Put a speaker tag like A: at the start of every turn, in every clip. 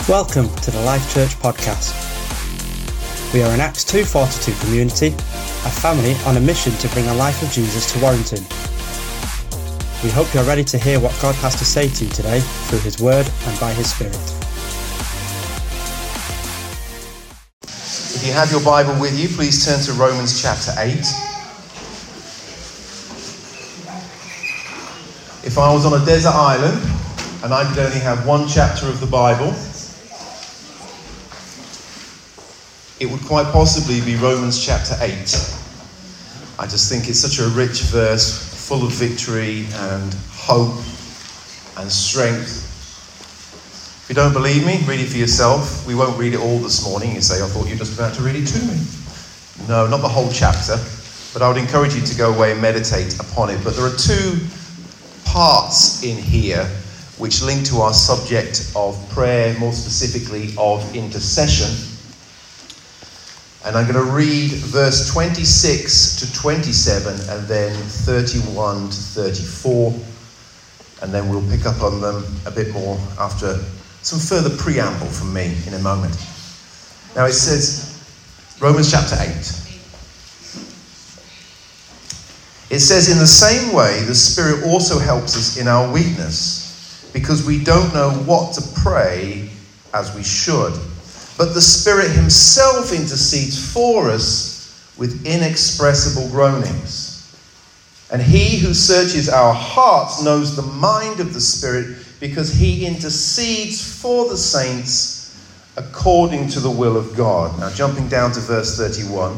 A: Welcome to the Life Church podcast. We are an Acts 2:42 community, a family on a mission to bring the life of Jesus to Warrington. We hope you are ready to hear what God has to say to you today through His Word and by His Spirit.
B: If you have your Bible with you, please turn to Romans chapter 8. If I was on a desert island and I could only have one chapter of the Bible, it would quite possibly be Romans chapter 8. I just think it's such a rich verse, full of victory and hope and strength. If you don't believe me, read it for yourself. We won't read it all this morning. You say, I thought you were just about to read it to me. No, not the whole chapter, but I would encourage you to go away and meditate upon it. But there are two parts in here which link to our subject of prayer, more specifically of intercession. And I'm going to read verse 26 to 27 and then 31 to 34. And then we'll pick up on them a bit more after some further preamble from me in a moment. Now it says, Romans chapter 8. It says, in the same way, the Spirit also helps us in our weakness, because we don't know what to pray as we should. But the Spirit Himself intercedes for us with inexpressible groanings. And He who searches our hearts knows the mind of the Spirit, because He intercedes for the saints according to the will of God. Now jumping down to verse 31.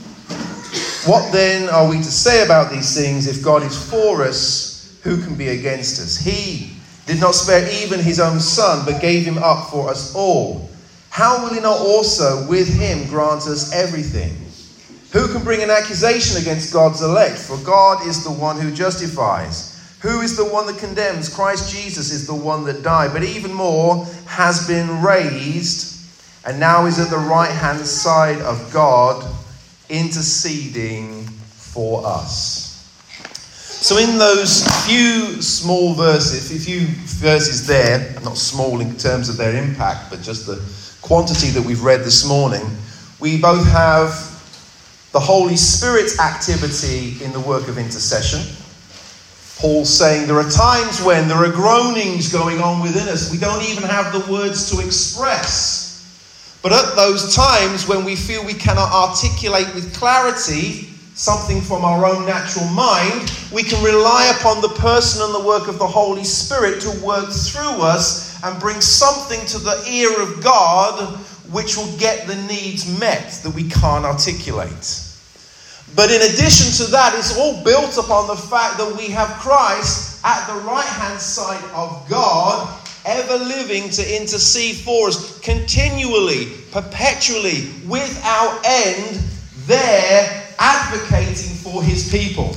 B: What then are we to say about these things? If God is for us, who can be against us? He did not spare even His own Son, but gave Him up for us all. How will He not also with Him grant us everything? Who can bring an accusation against God's elect? For God is the one who justifies. Who is the one that condemns? Christ Jesus is the one that died, but even more has been raised, and now is at the right hand side of God, interceding for us. So in those few small verses, a few verses there, not small in terms of their impact, but just the quantity that we've read this morning, we both have the Holy Spirit's activity in the work of intercession. Paul's saying there are times when there are groanings going on within us. We don't even have the words to express. But at those times when we feel we cannot articulate with clarity something from our own natural mind, we can rely upon the person and the work of the Holy Spirit to work through us and bring something to the ear of God which will get the needs met that we can't articulate. But in addition to that, it's all built upon the fact that we have Christ at the right-hand side of God, ever living to intercede for us, continually, perpetually, without end, there advocating for His people.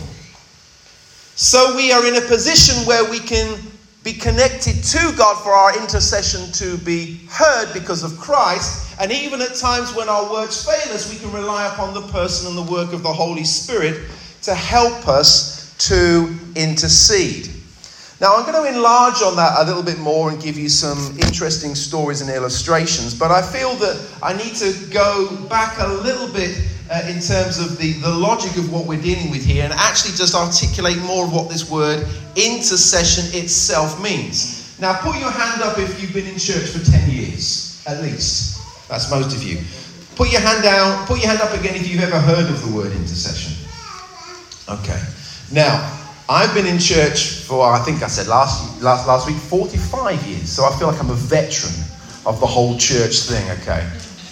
B: So we are in a position where we can be connected to God for our intercession to be heard because of Christ. And even at times when our words fail us, we can rely upon the person and the work of the Holy Spirit to help us to intercede. Now I'm going to enlarge on that a little bit more and give you some interesting stories and illustrations. But I feel that I need to go back a little bit in terms of the logic of what we're dealing with here and actually just articulate more of what this word intercession itself means. Now put your hand up if you've been in church for 10 years, at least. That's most of you. Put your hand down, put your hand up again if you've ever heard of the word intercession. Okay. Now, I've been in church for, I think I said last week, 45 years. So I feel like I'm a veteran of the whole church thing, okay?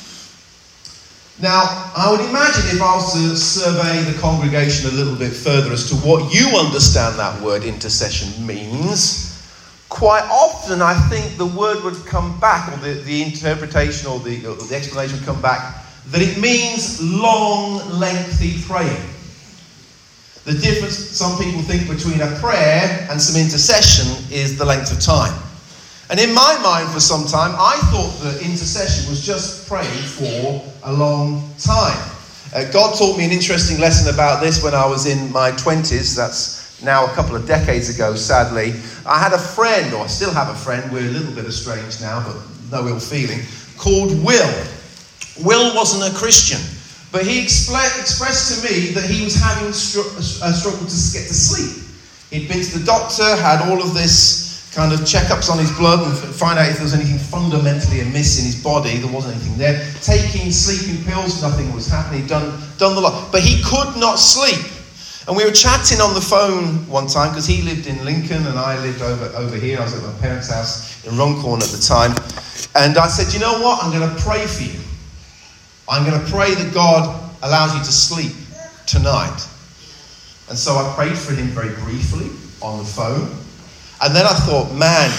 B: Now, I would imagine if I was to survey the congregation a little bit further as to what you understand that word intercession means, quite often I think the word would come back, or the interpretation or the explanation would come back, that it means long, lengthy praying. The difference, some people think, between a prayer and some intercession is the length of time. And in my mind for some time, I thought that intercession was just praying for a long time. God taught me an interesting lesson about this when I was in my 20s. That's now a couple of decades ago, sadly. I had a friend, or I still have a friend, we're a little bit estranged now, but no ill feeling, called Will. Will wasn't a Christian, but he expressed to me that he was having a struggle to get to sleep. He'd been to the doctor, had all of this kind of checkups on his blood and find out if there was anything fundamentally amiss in his body. There wasn't anything there. Taking sleeping pills, nothing was happening. He'd done the lot, but he could not sleep. And we were chatting on the phone one time because he lived in Lincoln and I lived over here. I was at my parents' house in Runcorn at the time. And I said, you know what? I'm going to pray for you. I'm going to pray that God allows you to sleep tonight. And so I prayed for him very briefly on the phone. And then I thought, man,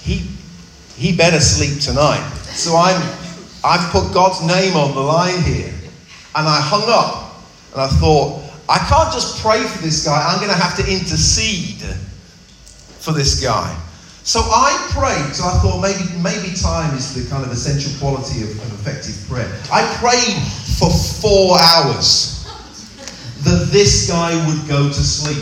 B: he better sleep tonight. So I've put God's name on the line here. And I hung up. And I thought, I can't just pray for this guy. I'm going to have to intercede for this guy. So I prayed. So I thought maybe time is the kind of essential quality of effective prayer. I prayed for 4 hours that this guy would go to sleep.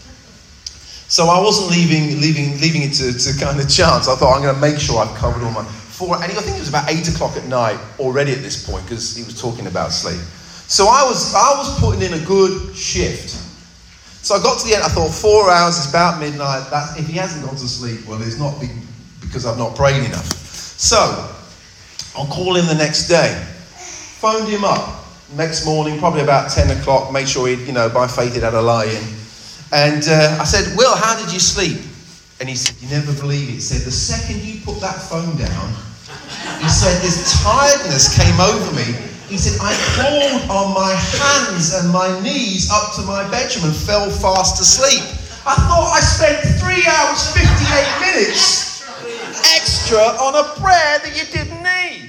B: So I wasn't leaving it to kind of chance. I thought I'm going to make sure I've covered all my 4. And I think it was about 8 o'clock at night already at this point because he was talking about sleep. So I was putting in a good shift. So I got to the end. I thought 4 hours is about midnight. If he hasn't gone to sleep, well, it's not because I've not prayed enough. So I'll call him the next day. Phoned him up next morning, probably about 10 o'clock. Made sure he'd, by faith he'd had a lie in. And I said, Will, how did you sleep? And he said, you never believe it. He said, the second you put that phone down, he said, this tiredness came over me. He said, I crawled on my hands and my knees up to my bedroom and fell fast asleep. I thought I spent 3 hours, 58 minutes extra on a prayer that you didn't need.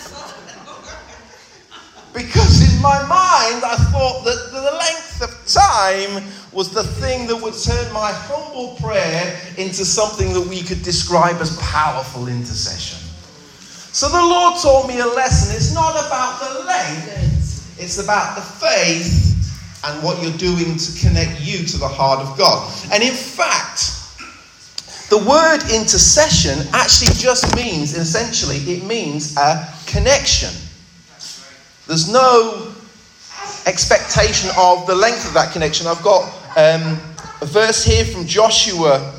B: Because in my mind, I thought that the length of time was the thing that would turn my humble prayer into something that we could describe as powerful intercession. So the Lord taught me a lesson. It's not about the length. It's about the faith and what you're doing to connect you to the heart of God. And in fact, the word intercession actually just means, essentially, it means a connection. There's no expectation of the length of that connection. I've got a verse here from Joshua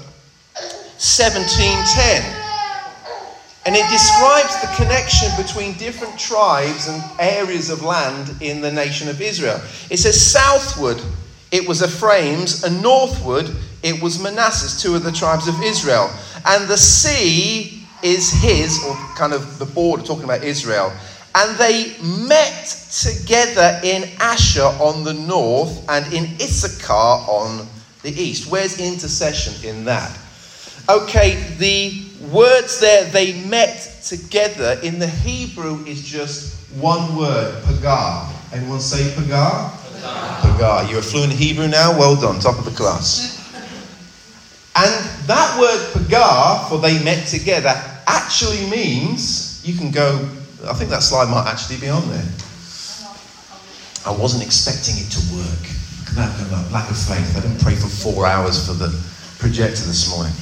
B: 17:10. And it describes the connection between different tribes and areas of land in the nation of Israel. It says, southward it was Ephraim's, and northward it was Manasseh's, 2 of the tribes of Israel. And the sea is his, or kind of the border, talking about Israel. And they met together in Asher on the north and in Issachar on the east. Where's intercession in that? Okay, the words there, they met together, in the Hebrew is just one word, pagah. Anyone say pagah? Pagah. You're a fluent Hebrew now? Well done, top of the class. And that word pagah, for they met together, actually means, you can go, I think that slide might actually be on there. I wasn't expecting it to work. Look at that lack of faith. I didn't pray for 4 hours for the projector this morning.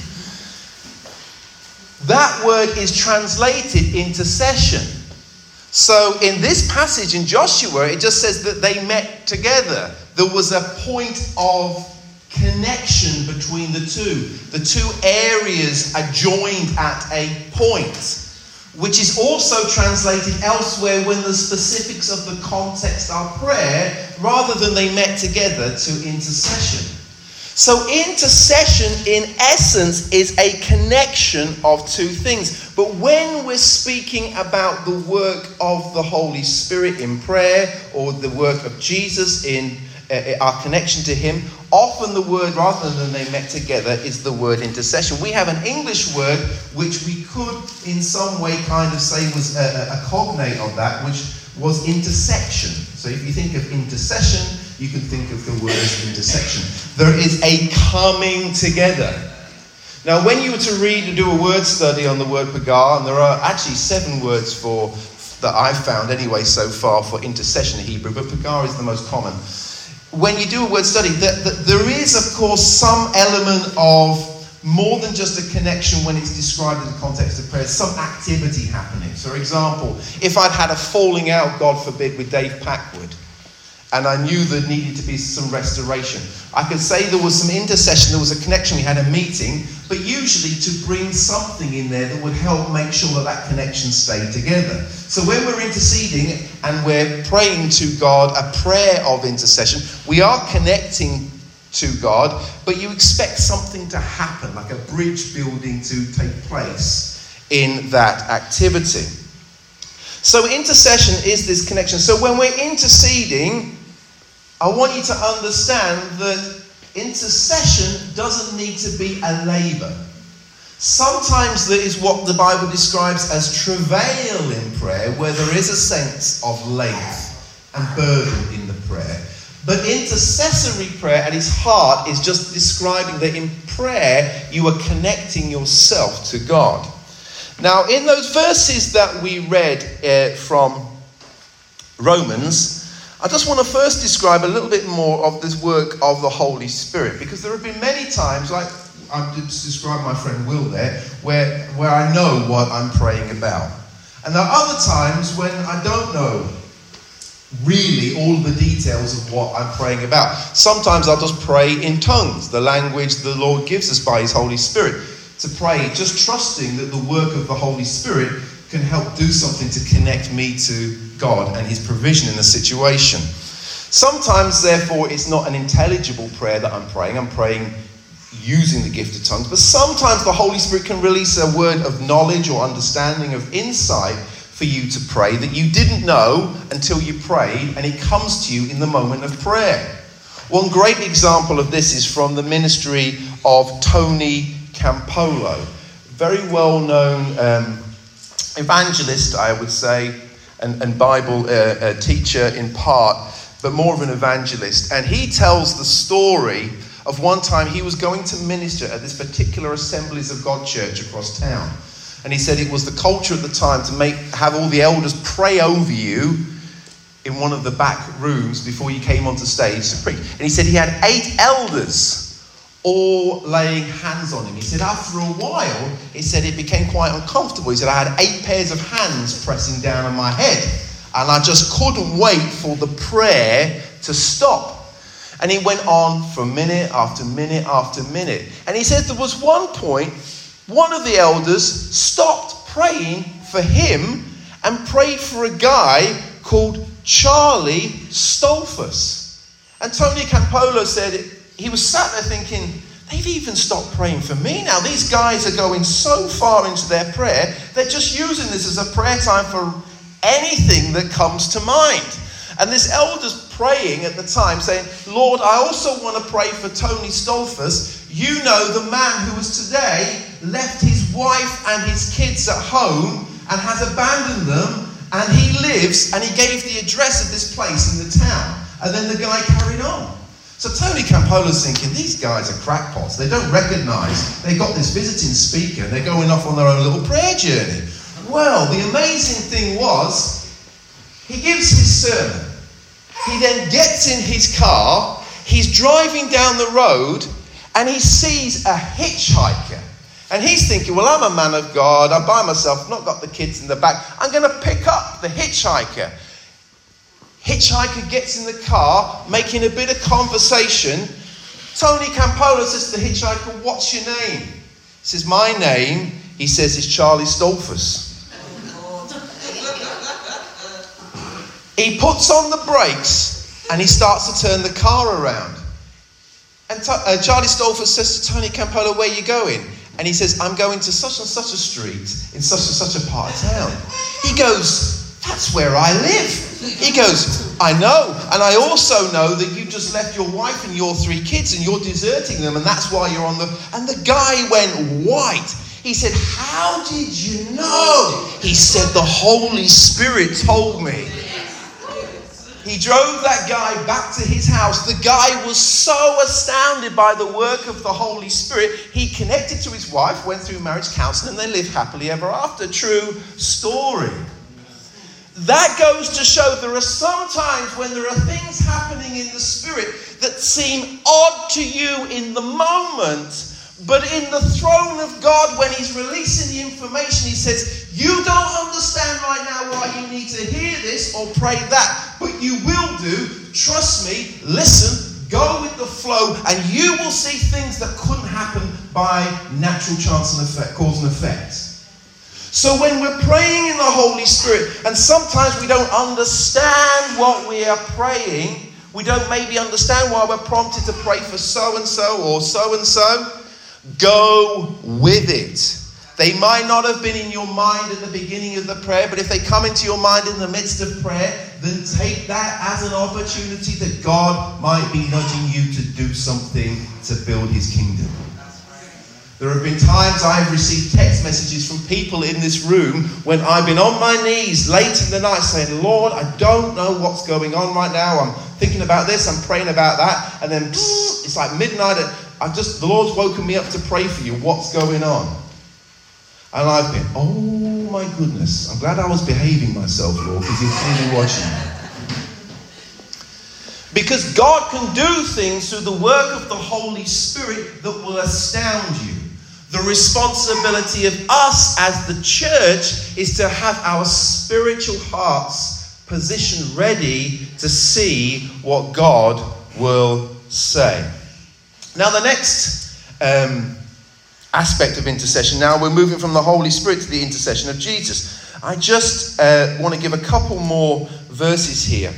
B: That word is translated intercession. So in this passage in Joshua, it just says that they met together. There was a point of connection between the two. The two areas are joined at a point, which is also translated elsewhere when the specifics of the context are prayer, rather than they met together to intercession. So intercession, in essence, is a connection of two things. But when we're speaking about the work of the Holy Spirit in prayer, or the work of Jesus in our connection to him, often the word, rather than they met together, is the word intercession. We have an English word which we could in some way kind of say was a cognate of that, which was intersection. So if you think of intercession, you can think of the word intersection. There is a coming together. Now, when you were to do a word study on the word pagah, and there are actually 7 words that I've found anyway so far for intercession in Hebrew, but pagah is the most common. When you do a word study, there is, of course, some element of more than just a connection when it's described in the context of prayer, some activity happening. So, for example, if I'd had a falling out, God forbid, with Dave Packwood, and I knew there needed to be some restoration, I could say there was some intercession, there was a connection, we had a meeting, but usually to bring something in there that would help make sure that that connection stayed together. So when we're interceding and we're praying to God a prayer of intercession, we are connecting to God, but you expect something to happen, like a bridge building to take place in that activity. So intercession is this connection. So when we're interceding, I want you to understand that intercession doesn't need to be a labour. Sometimes there is what the Bible describes as travail in prayer, where there is a sense of length and burden in the prayer. But intercessory prayer at its heart is just describing that in prayer you are connecting yourself to God. Now, in those verses that we read from Romans, I just want to first describe a little bit more of this work of the Holy Spirit, because there have been many times, like I just described my friend Will there, where I know what I'm praying about. And there are other times when I don't know really all the details of what I'm praying about. Sometimes I'll just pray in tongues, the language the Lord gives us by His Holy Spirit, to pray, just trusting that the work of the Holy Spirit can help do something to connect me to God and His provision in the situation. Sometimes, therefore, it's not an intelligible prayer that I'm praying using the gift of tongues, but sometimes the Holy Spirit can release a word of knowledge or understanding, of insight for you to pray that you didn't know until you prayed, and it comes to you in the moment of prayer. One great example of this is from the ministry of Tony Campolo, very well-known evangelist, I would say, and Bible teacher in part, but more of an evangelist. And he tells the story of one time he was going to minister at this particular Assemblies of God church across town. And he said it was the culture at the time to have all the elders pray over you in one of the back rooms before you came onto stage to preach. And he said he had 8 elders all laying hands on him. He said after a while, he said it became quite uncomfortable. He said I had 8 pairs of hands pressing down on my head, and I just couldn't wait for the prayer to stop. And he went on for minute after minute after minute. And he said there was one point, one of the elders stopped praying for him and prayed for a guy called Charlie Stolfus. And Tony Campolo said he was sat there thinking, they've even stopped praying for me now. These guys are going so far into their prayer, they're just using this as a prayer time for anything that comes to mind. And this elder's praying at the time, saying, Lord, I also want to pray for Tony Stolfus. You know, the man who has today left his wife and his kids at home and has abandoned them, and he lives, and he gave the address of this place in the town. And then the guy carried on. So Tony Campolo's thinking, these guys are crackpots. They don't recognise they've got this visiting speaker and they're going off on their own little prayer journey. Well, the amazing thing was, he gives his sermon. He then gets in his car, he's driving down the road, and he sees a hitchhiker. And he's thinking, well, I'm a man of God, I'm by myself, I've not got the kids in the back, I'm going to pick up the hitchhiker. Hitchhiker gets in the car, making a bit of conversation. Tony Campolo says to the hitchhiker, what's your name? He says, my name, he says, is Charlie Stolfus. He puts on the brakes and he starts to turn the car around. And Charlie Stolfus says to Tony Campolo, where are you going? And he says, I'm going to such and such a street in such and such a part of town. He goes, that's where I live. He goes, I know. And I also know that you just left your wife and your 3 kids and you're deserting them, and that's why you're on the... And the guy went white. He said, how did you know? He said, the Holy Spirit told me. He drove that guy back to his house. The guy was so astounded by the work of the Holy Spirit. He connected to his wife, went through marriage counseling, and they lived happily ever after. True story. That goes to show there are some times when there are things happening in the Spirit that seem odd to you in the moment, But in the throne of God, when he's releasing the information, he says, you don't understand right now why you need to hear this or pray that, but you will do. Trust me, listen, go with the flow, and you will see things that couldn't happen by natural chance and effect, cause and effect. So when we're praying in the Holy Spirit, and sometimes we don't understand what we are praying, we don't maybe understand why we're prompted to pray for so-and-so or so-and-so, go with it. They might not have been in your mind at the beginning of the prayer, but if they come into your mind in the midst of prayer, then take that as an opportunity that God might be nudging you to do something to build his kingdom. There have been times I've received text messages from people in this room when I've been on my knees late in the night saying, Lord, I don't know what's going on right now. I'm thinking about this, I'm praying about that. And then it's like midnight and the Lord's woken me up to pray for you. What's going on? And I've been, oh my goodness, I'm glad I was behaving myself, Lord, because you're clearly watching me. Because God can do things through the work of the Holy Spirit that will astound you. The responsibility of us as the church is to have our spiritual hearts positioned ready to see what God will say. Now the next aspect of intercession, now we're moving from the Holy Spirit to the intercession of Jesus. I just want to give a couple more verses here.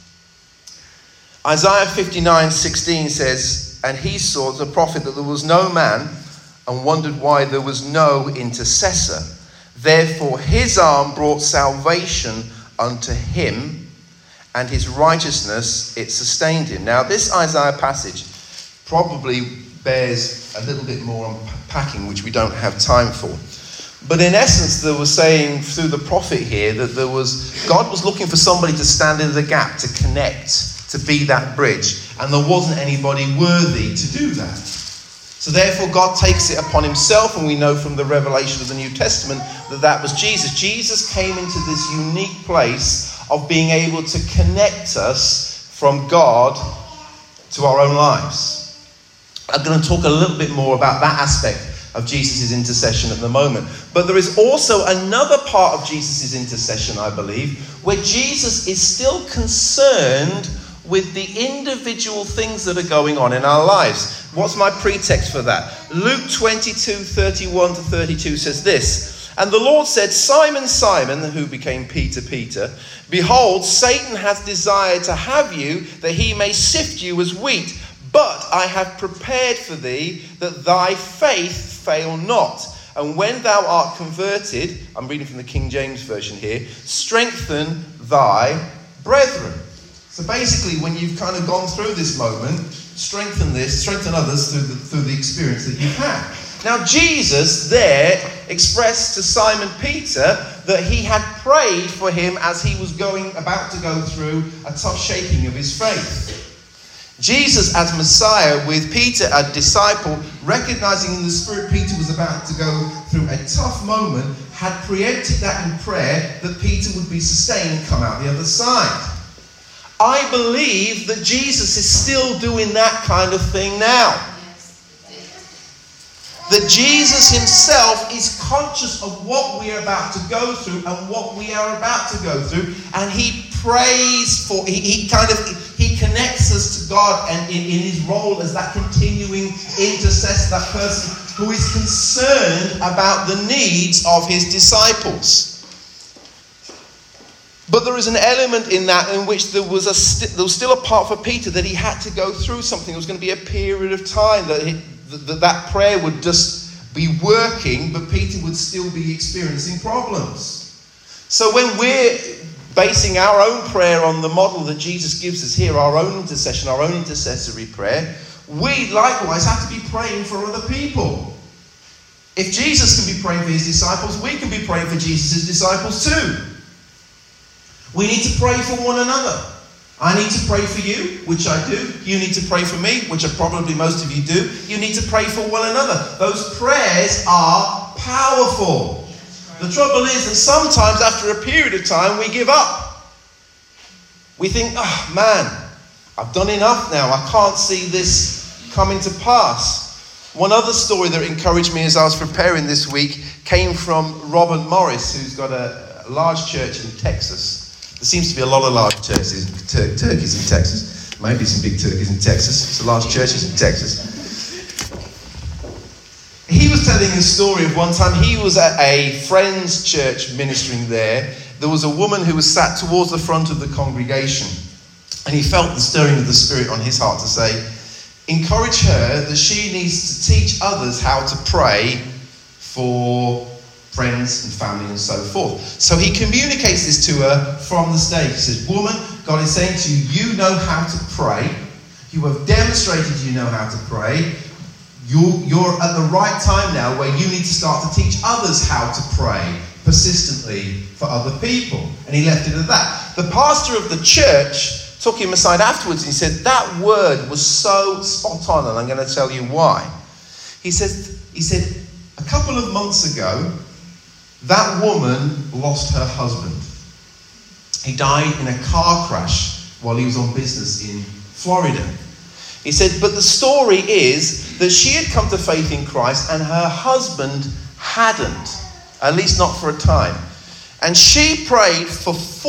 B: Isaiah 59:16 says, and he saw, the prophet, that there was no man, and wondered why there was no intercessor. Therefore his arm brought salvation unto him, and his righteousness, it sustained him. Now this Isaiah passage probably bears a little bit more unpacking, which we don't have time for. But in essence, they were saying through the prophet here that God was looking for somebody to stand in the gap, to connect, to be that bridge. And there wasn't anybody worthy to do that. So therefore God takes it upon himself, and we know from the revelation of the New Testament that was Jesus. Jesus came into this unique place of being able to connect us from God to our own lives. I'm going to talk a little bit more about that aspect of Jesus' intercession at the moment. But there is also another part of Jesus' intercession, I believe, where Jesus is still concerned with the individual things that are going on in our lives. What's my pretext for that? Luke 22:31-32 says this, and the Lord said, Simon, Simon, who became Peter, behold, Satan hath desired to have you, that he may sift you as wheat. But I have prepared for thee that thy faith fail not. And when thou art converted, I'm reading from the King James Version here, strengthen thy brethren. So basically, when you've kind of gone through this moment, strengthen others through the experience that you've had. Now Jesus there expressed to Simon Peter that he had prayed for him as he was about to go through a tough shaking of his faith. Jesus as Messiah with Peter a disciple, recognizing in the Spirit Peter was about to go through a tough moment, had preempted that in prayer that Peter would be sustained and come out the other side. I believe that Jesus is still doing that kind of thing now. That Jesus himself is conscious of what we are about to go through and what we are about to go through, and he prays for, he connects us to God, and in his role as that continuing intercessor, that person who is concerned about the needs of his disciples. But there is an element in that in which there was still a part for Peter that he had to go through something. There was going to be a period of time that prayer would just be working, but Peter would still be experiencing problems. So when we're basing our own prayer on the model that Jesus gives us here, our own intercession, our own intercessory prayer, we likewise have to be praying for other people. If Jesus can be praying for his disciples, we can be praying for Jesus' disciples too. We need to pray for one another. I need to pray for you, which I do. You need to pray for me, which probably most of you do. You need to pray for one another. Those prayers are powerful. The trouble is that sometimes after a period of time we give up. We think, oh man, I've done enough now. I can't see this coming to pass. One other story that encouraged me as I was preparing this week came from Robert Morris, who's got a large church in Texas. There seems to be a lot of large churches, turkeys in Texas. Maybe some big turkeys in Texas. Some large churches in Texas. He was telling a story of one time he was at a friend's church ministering there. There was a woman who was sat towards the front of the congregation, and he felt the stirring of the Spirit on his heart to say, encourage her that she needs to teach others how to pray for friends and family and so forth. So he communicates this to her from the stage. He says, woman, God is saying to you, you know how to pray. You have demonstrated you know how to pray. You're at the right time now where you need to start to teach others how to pray persistently for other people. And he left it at that. The pastor of the church took him aside afterwards and he said, that word was so spot on, and I'm going to tell you why. He said, a couple of months ago, that woman lost her husband. He died in a car crash while he was on business in Florida. He said, but the story is that she had come to faith in Christ and her husband hadn't, at least not for a time. And she prayed for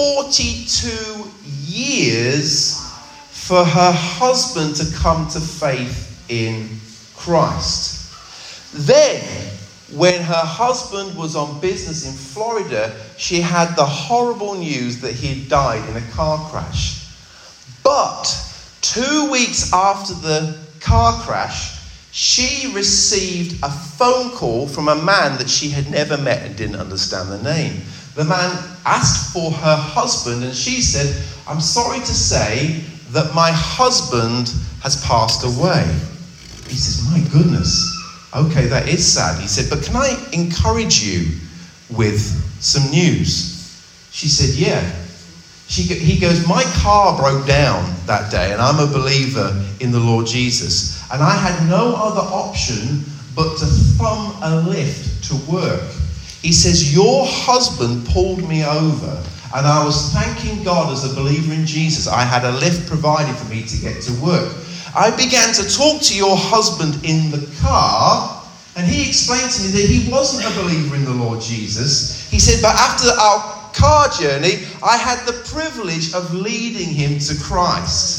B: 42 years for her husband to come to faith in Christ. Then, when her husband was on business in Florida, she had the horrible news that he had died in a car crash. But 2 weeks after the car crash, she received a phone call from a man that she had never met and didn't understand the name. The man asked for her husband, and she said, I'm sorry to say that my husband has passed away. He says, my goodness. Okay, that is sad. He said, but can I encourage you with some news? She said, yeah. He goes, my car broke down that day, and I'm a believer in the Lord Jesus. And I had no other option but to thumb a lift to work. He says, your husband pulled me over, and I was thanking God as a believer in Jesus. I had a lift provided for me to get to work. I began to talk to your husband in the car, and he explained to me that he wasn't a believer in the Lord Jesus. He said, but after our car journey, I had the privilege of leading him to Christ.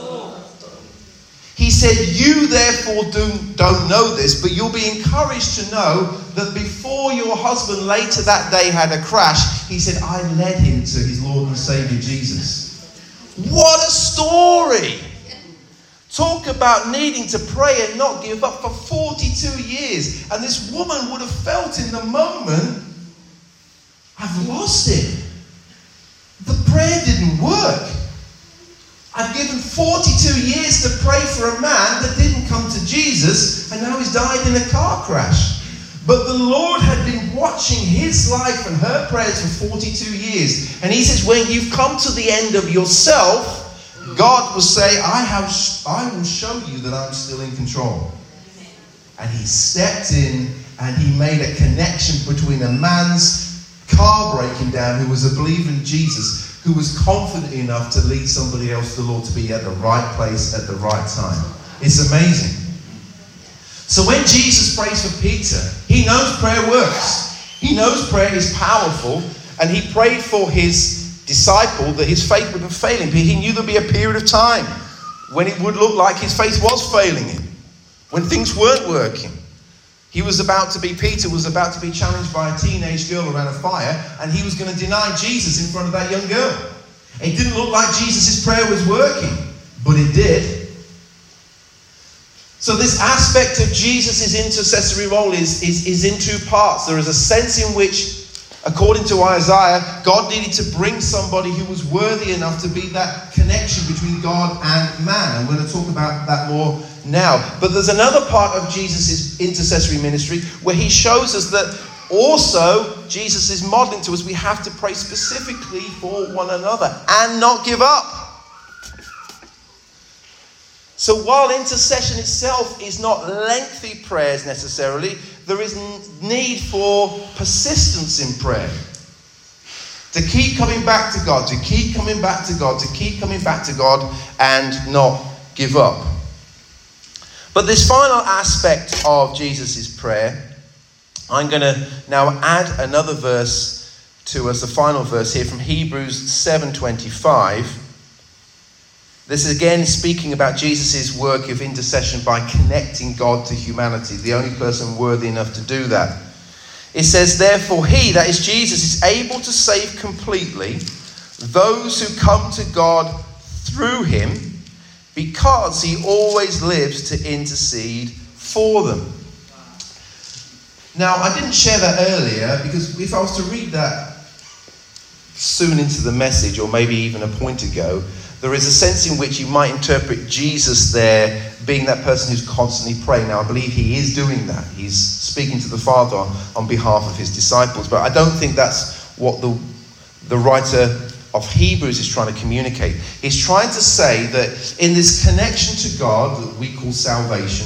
B: He said, you therefore don't know this, but you'll be encouraged to know that before your husband later that day had a crash, he said, I led him to his Lord and Savior Jesus. What a story! Talk about needing to pray and not give up for 42 years. And this woman would have felt in the moment, I've lost it. The prayer didn't work. I've given 42 years to pray for a man that didn't come to Jesus, and now he's died in a car crash. But the Lord had been watching his life and her prayers for 42 years. And he says, when you've come to the end of yourself, God will say, I will show you that I'm still in control. And he stepped in and he made a connection between a man's car breaking down who was a believer in Jesus, who was confident enough to lead somebody else to the Lord to be at the right place at the right time. It's amazing. So when Jesus prays for Peter, he knows prayer works. He knows prayer is powerful, and he prayed for his disciple that his faith wouldn't fail him. He knew there'd be a period of time when it would look like his faith was failing him, when things weren't working. Peter was about to be challenged by a teenage girl around a fire, and he was going to deny Jesus in front of that young girl. It didn't look like Jesus' prayer was working, but it did. So this aspect of Jesus' intercessory role is in two parts. There is a sense in which, according to Isaiah, God needed to bring somebody who was worthy enough to be that connection between God and man. I'm going to talk about that more now. But there's another part of Jesus' intercessory ministry where he shows us that also Jesus is modeling to us we have to pray specifically for one another and not give up. So while intercession itself is not lengthy prayers necessarily, there is need for persistence in prayer. To keep coming back to God, to keep coming back to God, to keep coming back to God and not give up. But But this final aspect of Jesus' prayer, I'm going to now add another verse to us, the final verse here from Hebrews 7:25. This is again speaking about Jesus' work of intercession by connecting God to humanity, the only person worthy enough to do that. It says, therefore he, that is Jesus, is able to save completely those who come to God through him, because he always lives to intercede for them. Now, I didn't share that earlier, because if I was to read that soon into the message, or maybe even a point ago, there is a sense in which you might interpret Jesus there being that person who's constantly praying. Now, I believe he is doing that. He's speaking to the Father on behalf of his disciples. But I don't think that's what the writer of Hebrews is trying to communicate. He's trying to say that in this connection to God that we call salvation,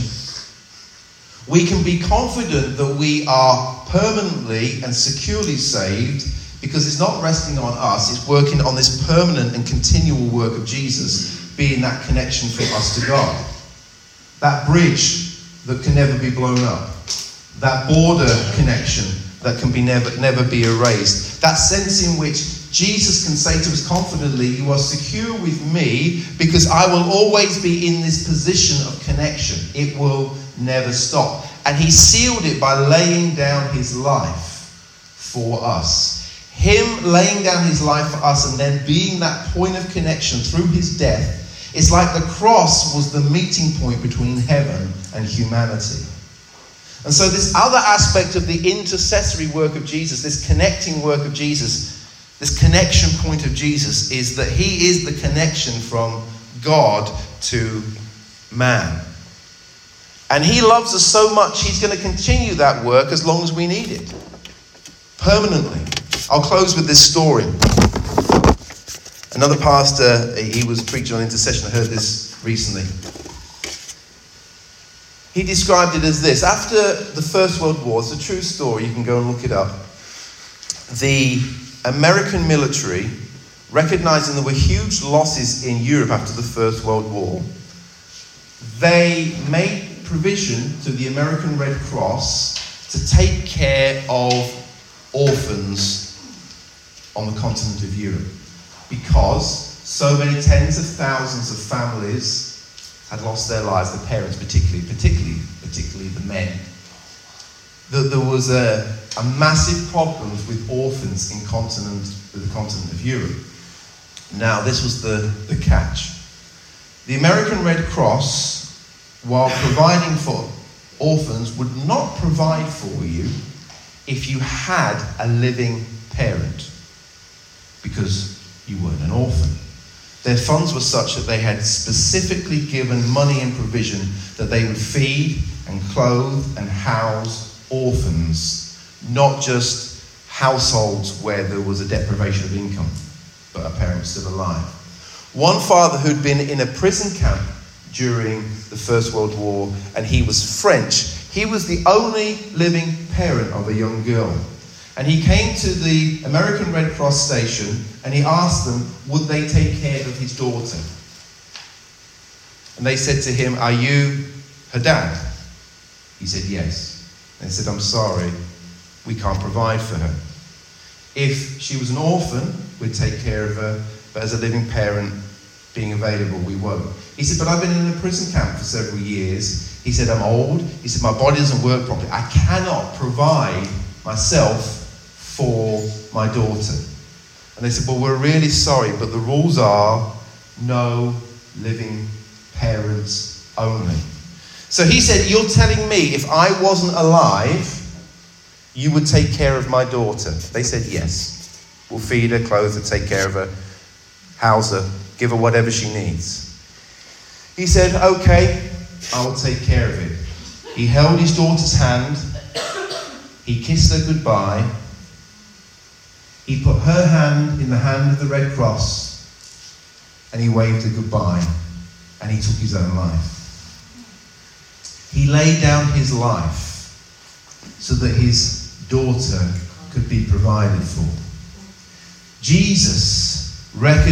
B: we can be confident that we are permanently and securely saved, because it's not resting on us, it's working on this permanent and continual work of Jesus being that connection for us to God. That bridge that can never be blown up. That border connection that can be never be erased. That sense in which Jesus can say to us confidently, you are secure with me because I will always be in this position of connection. It will never stop. And he sealed it by laying down his life for us. Him laying down his life for us and then being that point of connection through his death, it's like the cross was the meeting point between heaven and humanity. And so this other aspect of the intercessory work of Jesus, this connecting work of Jesus, this connection point of Jesus, is that he is the connection from God to man. And he loves us so much, he's going to continue that work as long as we need it. Permanently. I'll close with this story. Another pastor, he was preaching on intercession. I heard this recently. He described it as this. After the First World War, it's a true story, you can go and look it up. The American military, recognizing there were huge losses in Europe after the First World War, they made provision to the American Red Cross to take care of orphans on the continent of Europe, because so many tens of thousands of families had lost their lives, their parents particularly the men. There was a massive problem with orphans in the continent of Europe. Now, this was the catch. The American Red Cross, while providing for orphans, would not provide for you if you had a living parent, because you weren't an orphan. Their funds were such that they had specifically given money and provision that they would feed and clothe and house orphans, not just households where there was a deprivation of income, but a parent was still alive. One father who'd been in a prison camp during the First World War, and he was French. He was the only living parent of a young girl. And he came to the American Red Cross station and he asked them, would they take care of his daughter? And they said to him, are you her dad? He said, yes. And they said, I'm sorry, we can't provide for her. If she was an orphan, we'd take care of her, but as a living parent being available, we won't. He said, but I've been in a prison camp for several years. He said, I'm old. He said, my body doesn't work properly. I cannot provide myself for my daughter. And they said, well, we're really sorry, but the rules are no living parents only. So he said, you're telling me if I wasn't alive, you would take care of my daughter? They said, yes. We'll feed her, clothe her, take care of her, house her, give her whatever she needs. He said, okay, I will take care of it. He held his daughter's hand. He kissed her goodbye. He put her hand in the hand of the Red Cross and he waved her goodbye, and he took his own life. He laid down his life so that his daughter could be provided for. Jesus,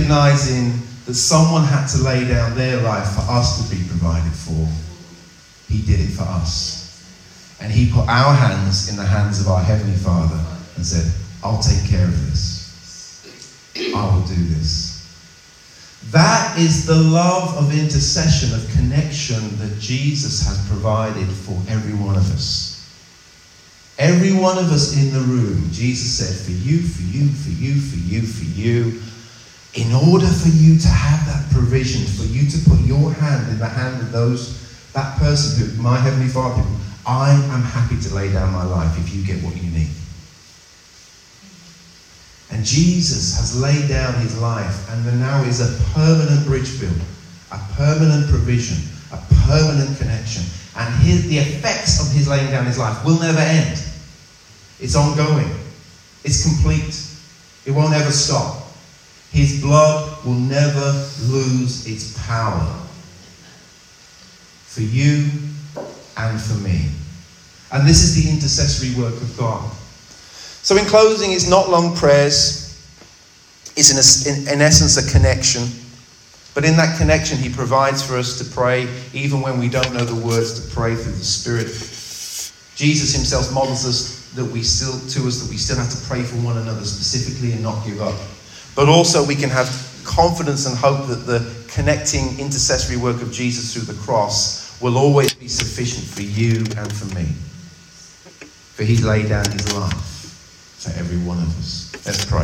B: recognizing that someone had to lay down their life for us to be provided for, he did it for us. And he put our hands in the hands of our Heavenly Father and said, I'll take care of this. I will do this. That is the love of intercession, of connection that Jesus has provided for every one of us. Every one of us in the room, Jesus said, for you, for you, for you, for you, for you. In order for you to have that provision, for you to put your hand in the hand of that person who, my Heavenly Father, I am happy to lay down my life if you get what you need. And Jesus has laid down his life, and there now is a permanent bridge built, a permanent provision, a permanent connection. And the effects of his laying down his life will never end. It's ongoing. It's complete. It won't ever stop. His blood will never lose its power for you and for me. And this is the intercessory work of God. So in closing, it's not long prayers. It's in essence a connection. But in that connection, he provides for us to pray even when we don't know the words to pray through the Spirit. Jesus himself models us that we still have to pray for one another specifically and not give up. But also we can have confidence and hope that the connecting intercessory work of Jesus through the cross will always be sufficient for you and for me. For he laid down his life for every one of us. Let's pray.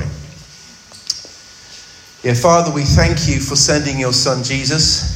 B: Yeah, Father, we thank you for sending your Son Jesus.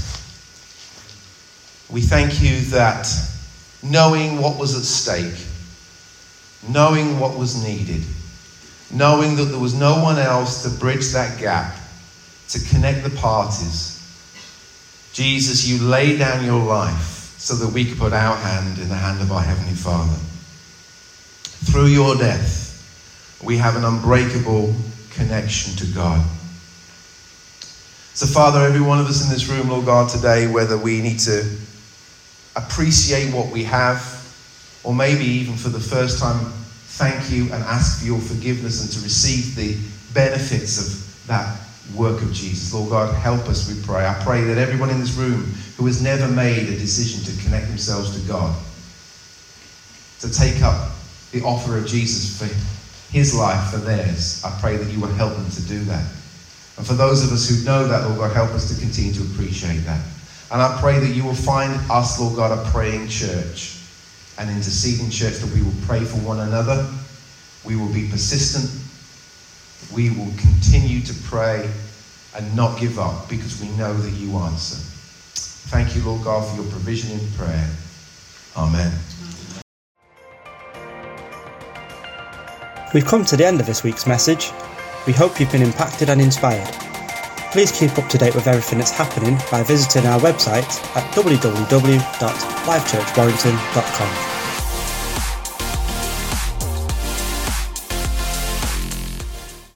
B: We thank you that knowing what was at stake, knowing what was needed, knowing that there was no one else to bridge that gap, to connect the parties, Jesus, you laid down your life so that we could put our hand in the hand of our Heavenly Father. Through your death, we have an unbreakable connection to God. So, Father, every one of us in this room, Lord God, today, whether we need to appreciate what we have, or maybe even for the first time, thank you and ask for your forgiveness and to receive the benefits of that work of Jesus. Lord God, help us, we pray. I pray that everyone in this room who has never made a decision to connect themselves to God, to take up the offer of Jesus for his life, for theirs, I pray that you will help them to do that. And for those of us who know that, Lord God, help us to continue to appreciate that. And I pray that you will find us, Lord God, a praying church, an interceding church, that we will pray for one another. We will be persistent. We will continue to pray and not give up because we know that you answer. Thank you, Lord God, for your provision in prayer. Amen.
A: We've come to the end of this week's message. We hope you've been impacted and inspired. Please keep up to date with everything that's happening by visiting our website at www.lifechurchwarrington.com.